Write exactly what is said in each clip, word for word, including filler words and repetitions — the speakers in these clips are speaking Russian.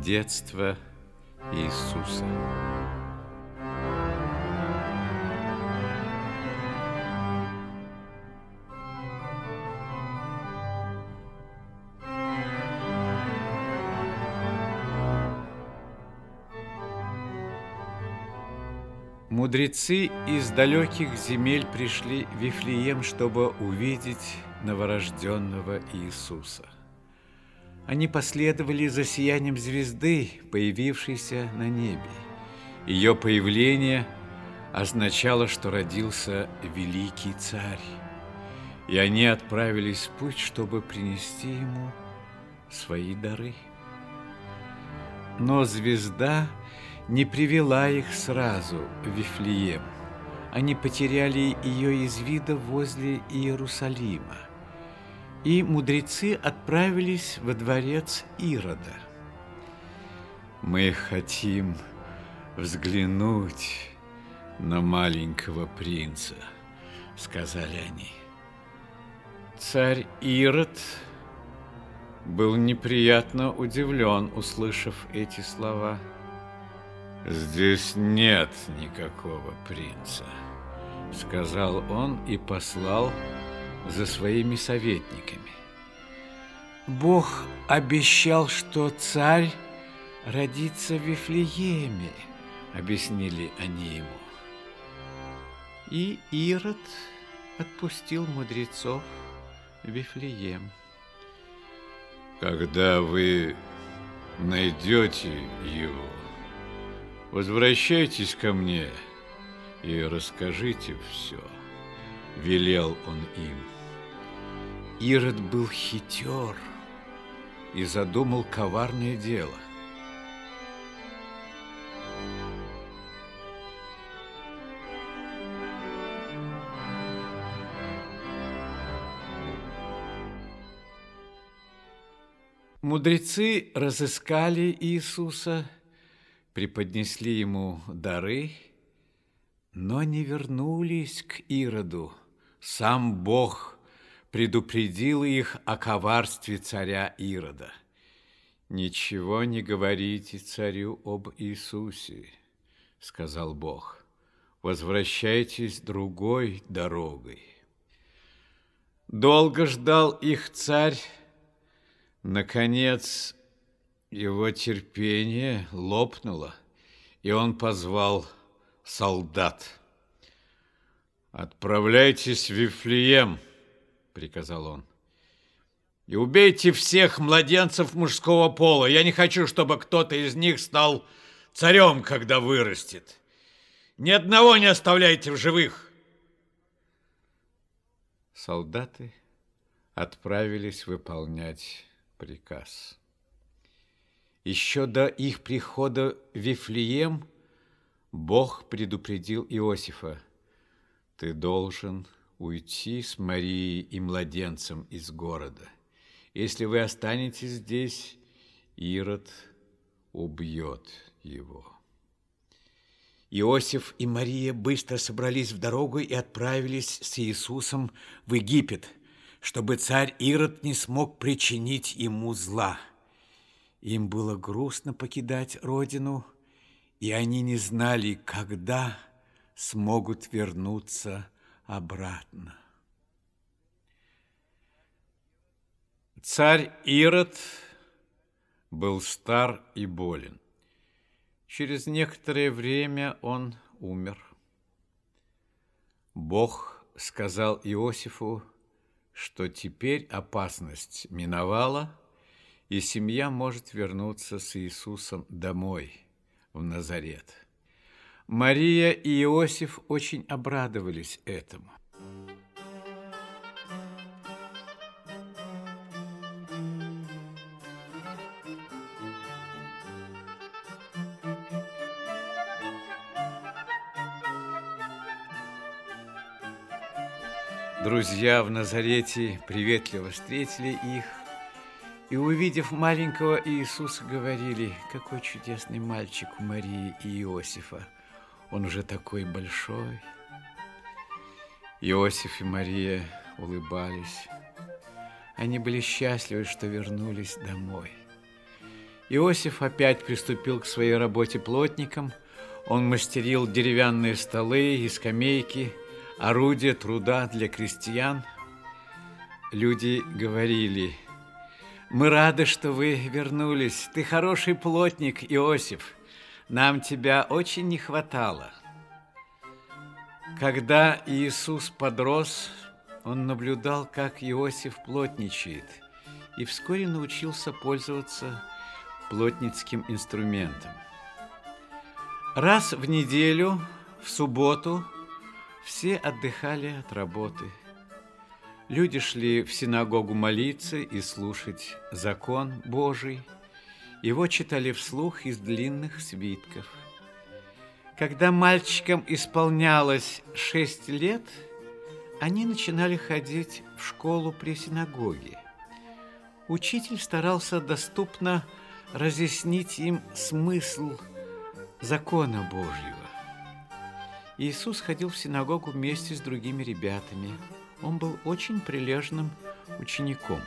Детство Иисуса. Мудрецы из далеких земель пришли в Вифлеем, чтобы увидеть новорожденного Иисуса. Они последовали за сиянием звезды, появившейся на небе. Ее появление означало, что родился великий царь, и они отправились в путь, чтобы принести ему свои дары. Но звезда не привела их сразу в Вифлеем. Они потеряли ее из вида возле Иерусалима. И мудрецы отправились во дворец Ирода. «Мы хотим взглянуть на маленького принца», — сказали они. Царь Ирод был неприятно удивлен, услышав эти слова. «Здесь нет никакого принца», — сказал он и послал за своими советниками. «Бог обещал, что царь родится в Вифлееме», — объяснили они ему. И Ирод отпустил мудрецов в Вифлеем. «Когда вы найдете его, возвращайтесь ко мне и расскажите все», — велел он им. Ирод был хитер и задумал коварное дело. Мудрецы разыскали Иисуса, преподнесли ему дары, но не вернулись к Ироду. Сам Бог предупредил их о коварстве царя Ирода. «Ничего не говорите царю об Иисусе», — сказал Бог. «Возвращайтесь другой дорогой». Долго ждал их царь. Наконец, его терпение лопнуло, и он позвал солдат. «Отправляйтесь в Вифлеем», — приказал он, — «и убейте всех младенцев мужского пола. Я не хочу, чтобы кто-то из них стал царем, когда вырастет. Ни одного не оставляйте в живых». Солдаты отправились выполнять приказ. Еще до их прихода в Вифлеем Бог предупредил Иосифа: «Ты должен уйти с Марией и младенцем из города. Если вы останетесь здесь, Ирод убьет его». Иосиф и Мария быстро собрались в дорогу и отправились с Иисусом в Египет, чтобы царь Ирод не смог причинить ему зла. Им было грустно покидать родину, и они не знали, когда смогут вернуться обратно. Царь Ирод был стар и болен. Через некоторое время он умер. Бог сказал Иосифу, что теперь опасность миновала, и семья может вернуться с Иисусом домой, в Назарет. Мария и Иосиф очень обрадовались этому. Друзья в Назарете приветливо встретили их и, увидев маленького Иисуса, говорили: «Какой чудесный мальчик у Марии и Иосифа! Он уже такой большой». Иосиф и Мария улыбались. Они были счастливы, что вернулись домой. Иосиф опять приступил к своей работе плотником. Он мастерил деревянные столы и скамейки, орудия труда для крестьян. Люди говорили: «Мы рады, что вы вернулись. Ты хороший плотник, Иосиф. Нам тебя очень не хватало». Когда Иисус подрос, он наблюдал, как Иосиф плотничает, и вскоре научился пользоваться плотницким инструментом. Раз в неделю, в субботу, все отдыхали от работы. Люди шли в синагогу молиться и слушать закон Божий. Его читали вслух из длинных свитков. Когда мальчикам исполнялось шесть лет, они начинали ходить в школу при синагоге. Учитель старался доступно разъяснить им смысл закона Божьего. Иисус ходил в синагогу вместе с другими ребятами. Он был очень прилежным учеником.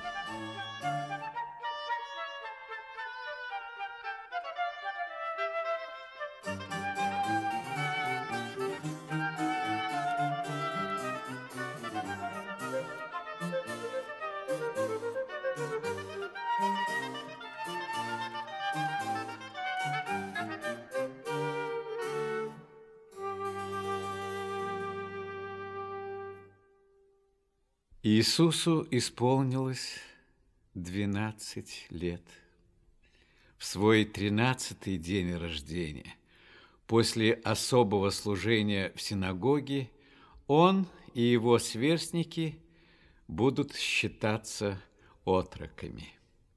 Иисусу исполнилось двенадцать лет. В свой тринадцатый день рождения, после особого служения в синагоге, он и его сверстники будут считаться отроками.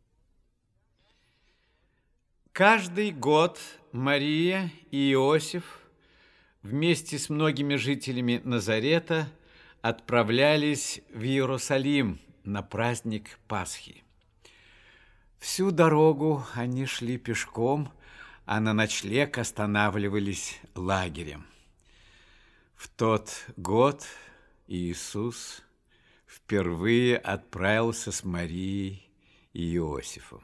Каждый год Мария и Иосиф вместе с многими жителями Назарета отправлялись в Иерусалим на праздник Пасхи. Всю дорогу они шли пешком, а на ночлег останавливались лагерем. В тот год Иисус впервые отправился с Марией и Иосифом.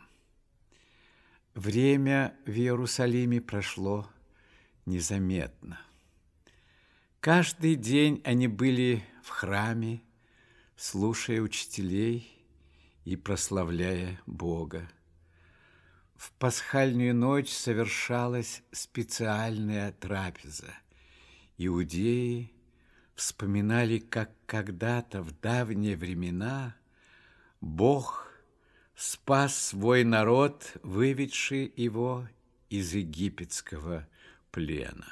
Время в Иерусалиме прошло незаметно. Каждый день они были в храме, слушая учителей и прославляя Бога. В пасхальную ночь совершалась специальная трапеза. Иудеи вспоминали, как когда-то в давние времена Бог спас свой народ, выведший его из египетского плена.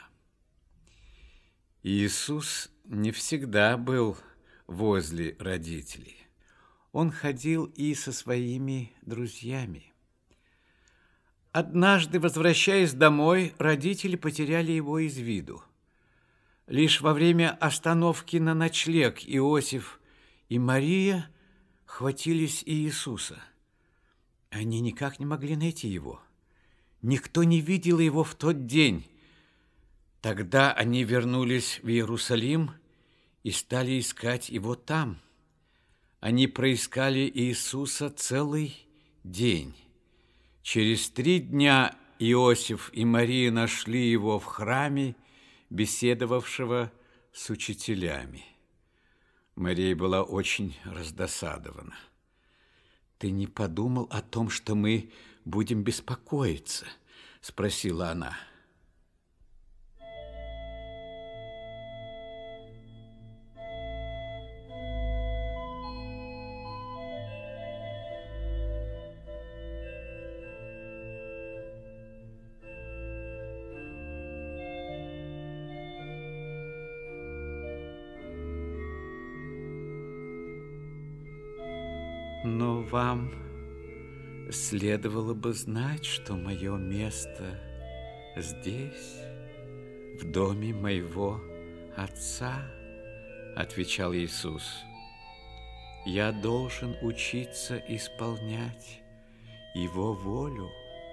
Иисус не всегда был возле родителей. Он ходил и со своими друзьями. Однажды, возвращаясь домой, родители потеряли его из виду. Лишь во время остановки на ночлег Иосиф и Мария хватились Иисуса. Они никак не могли найти его. Никто не видел его в тот день. Тогда они вернулись в Иерусалим и стали искать его там. Они проискали Иисуса целый день. Через три дня Иосиф и Мария нашли его в храме, беседовавшего с учителями. Мария была очень раздосадована. «Ты не подумал о том, что мы будем беспокоиться?» – спросила она. Но вам следовало бы знать, что мое место здесь, в доме моего Отца, отвечал Иисус. Я должен учиться исполнять Его волю.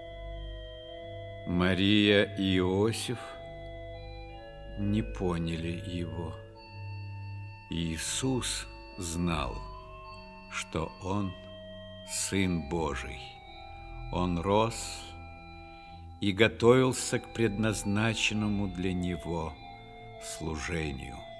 Мария и Иосиф не поняли Его. Иисус знал, что Он Сын Божий. Он рос и готовился к предназначенному для него служению.